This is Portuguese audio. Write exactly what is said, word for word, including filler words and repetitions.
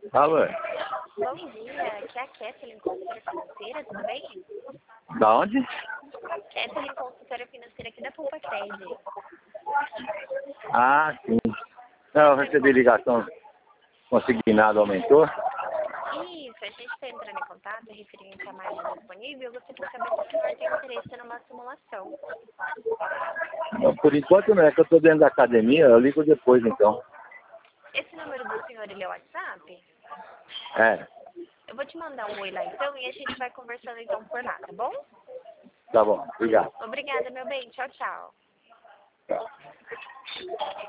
Alô? Bom dia, aqui é a Kathleen, consultora financeira, tudo bem? Da onde? Kathleen, consultora financeira aqui da Pulpa Cred. Ah, sim. Não, eu recebi ligação. Consignado aumentou? Isso, a gente está entrando em contato referente à margem disponível. Eu gostaria de saber se o senhor tem interesse numa simulação. Não, por enquanto não, é que eu estou dentro da academia, eu ligo depois então. Esse número do senhor, ele é o WhatsApp? É, Eu vou te mandar um oi lá então e a gente vai conversando então por lá, tá bom? tá bom, obrigado. Obrigada, meu bem. Tchau, tchau. Tchau.